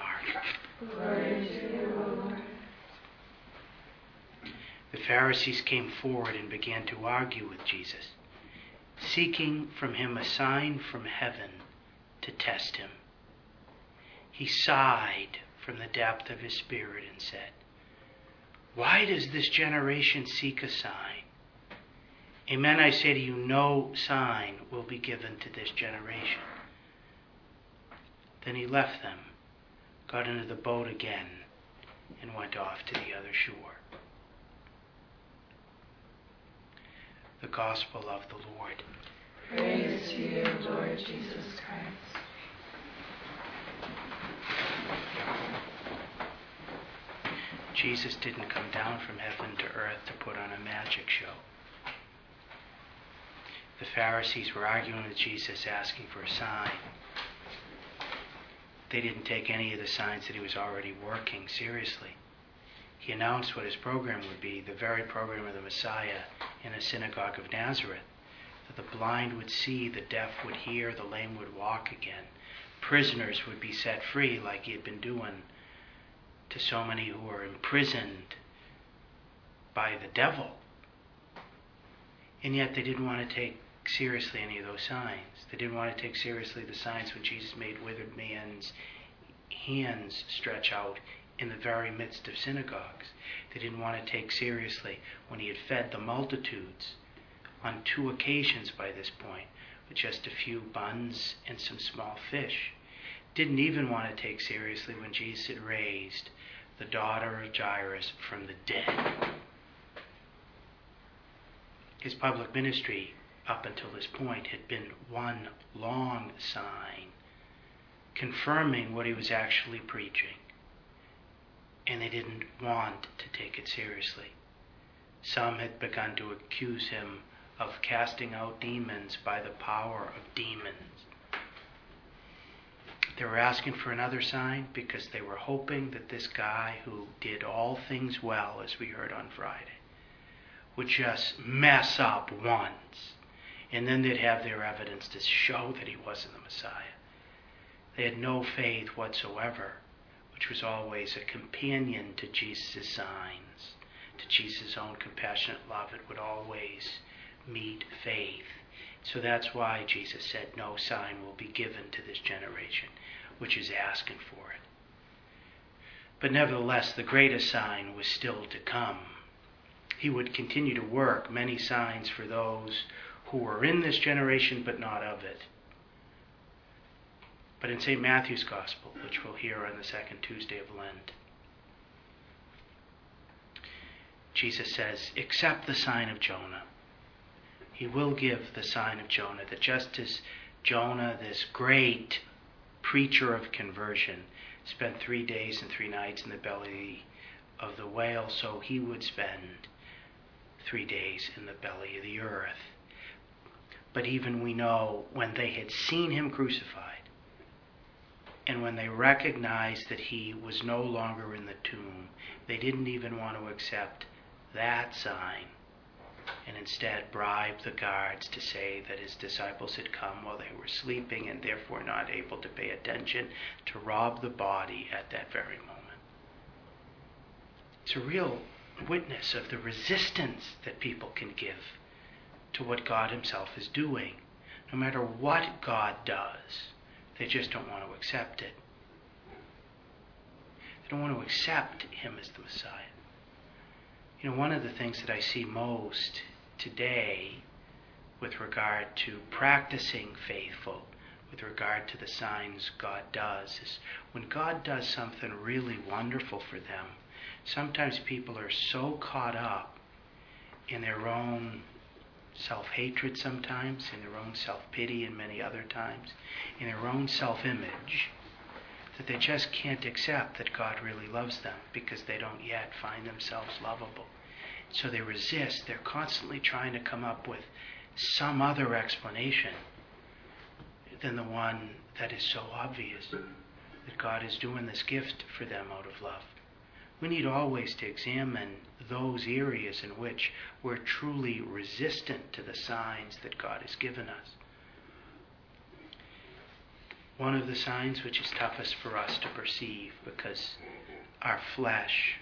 are. Glory to you, O Lord. The Pharisees came forward and began to argue with Jesus, seeking from him a sign from heaven to test him. He sighed from the depth of his spirit and said, "Why does this generation seek a sign? Amen, I say to you, no sign will be given to this generation." Then he left them, got into the boat again, and went off to the other shore. The Gospel of the Lord. Praise to you, Lord Jesus Christ. Jesus didn't come down from heaven to earth to put on a magic show. The Pharisees were arguing with Jesus, asking for a sign. They didn't take any of the signs that he was already working seriously. He announced what his program would be, the very program of the Messiah in a synagogue of Nazareth. That the blind would see, the deaf would hear, the lame would walk again. Prisoners would be set free like he had been doing to so many who were imprisoned by the devil. And yet they didn't want to take seriously any of those signs. They didn't want to take seriously the signs when Jesus made withered man's hands stretch out in the very midst of synagogues. They didn't want to take seriously when he had fed the multitudes on 2 occasions by this point with just a few buns and some small fish. Didn't even want to take seriously when Jesus had raised the daughter of Jairus from the dead. His public ministry up until this point had been one long sign confirming what he was actually preaching. And they didn't want to take it seriously. Some had begun to accuse him of casting out demons by the power of demons. They were asking for another sign because they were hoping that this guy who did all things well, as we heard on Friday, would just mess up once. And then they'd have their evidence to show that he wasn't the Messiah. They had no faith whatsoever, which was always a companion to Jesus' signs, to Jesus' own compassionate love. It would always meet faith. So that's why Jesus said no sign will be given to this generation, which is asking for it. But nevertheless, the greatest sign was still to come. He would continue to work many signs for those who were in this generation but not of it. But in St. Matthew's Gospel, which we'll hear on the second Tuesday of Lent, Jesus says, "Accept the sign of Jonah." He will give the sign of Jonah, that just as Jonah, this great preacher of conversion, spent 3 days and 3 nights in the belly of the whale, so he would spend 3 days in the belly of the earth. But even we know when they had seen him crucified, and when they recognized that he was no longer in the tomb, they didn't even want to accept that sign, and instead bribed the guards to say that his disciples had come while they were sleeping and therefore not able to pay attention, to rob the body at that very moment. It's a real witness of the resistance that people can give to what God himself is doing. No matter what God does, they just don't want to accept it. They don't want to accept him as the Messiah. You know, one of the things that I see most today with regard to practicing faithful, with regard to the signs God does, is when God does something really wonderful for them, sometimes people are so caught up in their own self-hatred sometimes, in their own self-pity and many other times, in their own self-image, that they just can't accept that God really loves them because they don't yet find themselves lovable. So they resist. They're constantly trying to come up with some other explanation than the one that is so obvious, that God is doing this gift for them out of love. We need always to examine those areas in which we're truly resistant to the signs that God has given us. One of the signs which is toughest for us to perceive because our flesh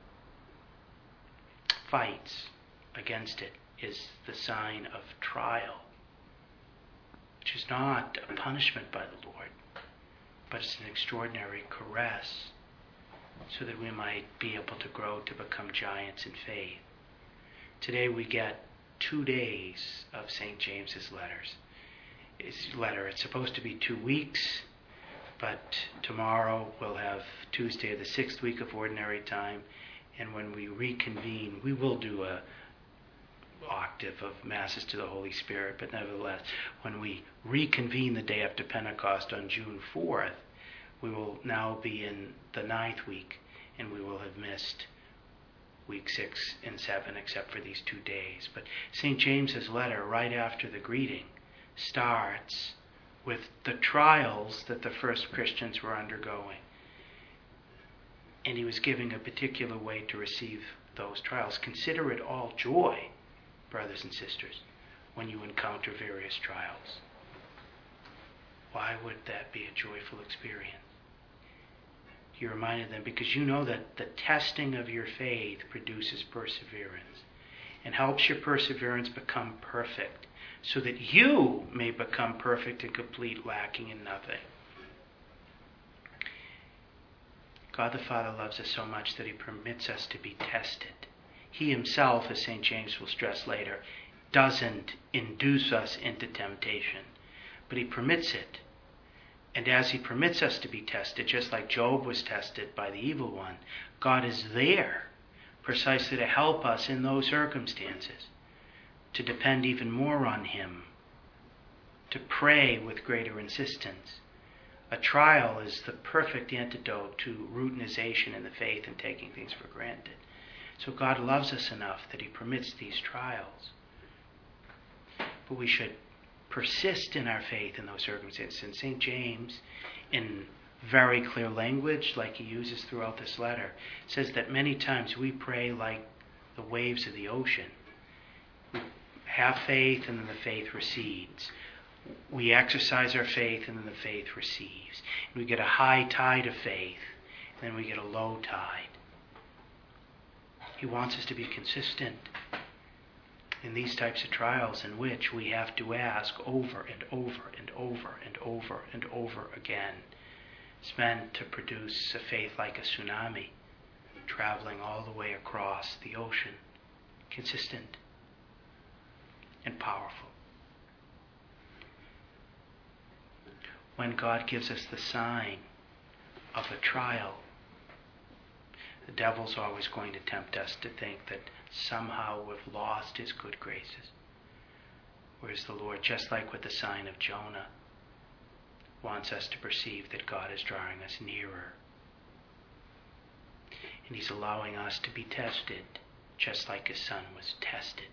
fights against it is the sign of trial, which is not a punishment by the Lord, but it's an extraordinary caress so that we might be able to grow to become giants in faith. Today we get 2 days of St. James's letters. It's supposed to be 2 weeks, but tomorrow we'll have Tuesday of the 6th week of Ordinary Time, and when we reconvene, we will do a octave of Masses to the Holy Spirit, but nevertheless, when we reconvene the day after Pentecost on June 4th, we will now be in the 9th week, and we will have missed week 6 and 7 except for these 2 days. But St. James's letter, right after the greeting, starts with the trials that the first Christians were undergoing. And he was giving a particular way to receive those trials. Consider it all joy, brothers and sisters, when you encounter various trials. Why would that be a joyful experience? He reminded them, because you know that the testing of your faith produces perseverance and helps your perseverance become perfect, so that you may become perfect and complete, lacking in nothing. God the Father loves us so much that he permits us to be tested. He himself, as St. James will stress later, doesn't induce us into temptation, but he permits it. And as he permits us to be tested, just like Job was tested by the evil one, God is there precisely to help us in those circumstances, to depend even more on him, to pray with greater insistence. A trial is the perfect antidote to routinization in the faith and taking things for granted. So God loves us enough that he permits these trials. But we should persist in our faith in those circumstances. And St. James, in very clear language, like he uses throughout this letter, says that many times we pray like the waves of the ocean. We have faith and then the faith recedes. We exercise our faith and then the faith receives. We get a high tide of faith and then we get a low tide. He wants us to be consistent in these types of trials in which we have to ask over and over and over and over and over again. It's meant to produce a faith like a tsunami, traveling all the way across the ocean, consistent and powerful. When God gives us the sign of a trial, the devil's always going to tempt us to think that somehow we've lost his good graces. Whereas the Lord, just like with the sign of Jonah, wants us to perceive that God is drawing us nearer. And he's allowing us to be tested, just like his Son was tested.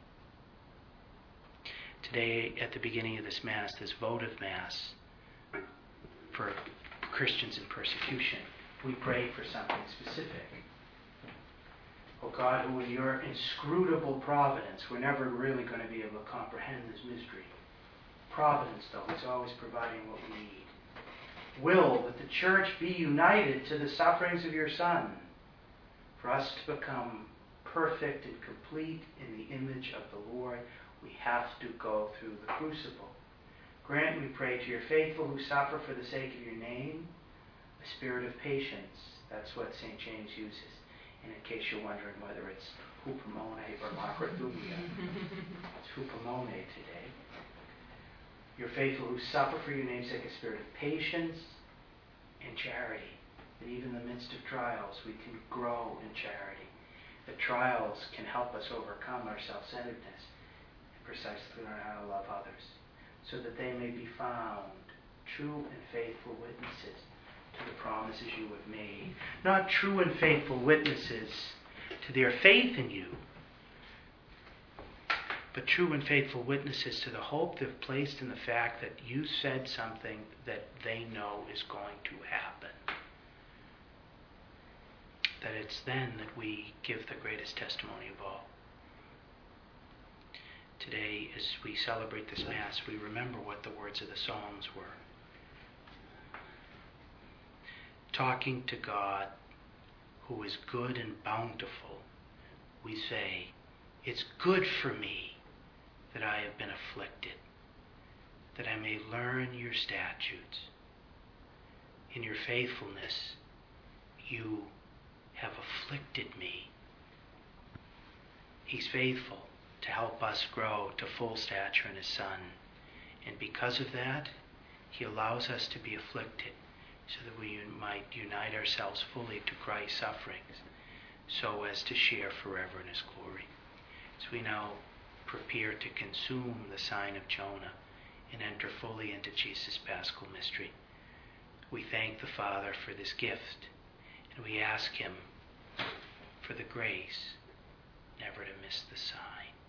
Today, at the beginning of this Mass, this votive Mass for Christians in persecution, we pray for something specific. Oh God, who in your inscrutable providence, we're never really going to be able to comprehend this mystery. Providence, though, is always providing what we need. Will that the church be united to the sufferings of your Son, for us to become perfect and complete in the image of the Lord, we have to go through the crucible. Grant, we pray, to your faithful who suffer for the sake of your name, a spirit of patience. That's what St. James uses. And in case you're wondering whether it's hupomone or macrothumia, it's hupomone today. Your faithful who suffer for your name's sake, a spirit of patience and charity. That even in the midst of trials, we can grow in charity. That trials can help us overcome our self-centeredness and precisely learn how to love others, so that they may be found true and faithful witnesses to the promises you have made. Not true and faithful witnesses to their faith in you, but true and faithful witnesses to the hope they've placed in the fact that you said something that they know is going to happen. That it's then that we give the greatest testimony of all. Today, as we celebrate this Mass, we remember what the words of the Psalms were. talking to God, who is good and bountiful, we say, "It's good for me that I have been afflicted, that I may learn your statutes. In your faithfulness, you have afflicted me." He's faithful to help us grow to full stature in his Son. And because of that, he allows us to be afflicted so that we might unite ourselves fully to Christ's sufferings, so as to share forever in his glory. As we now prepare to consume the sign of Jonah and enter fully into Jesus' Paschal mystery, we thank the Father for this gift, and we ask him for the grace never to miss the sign.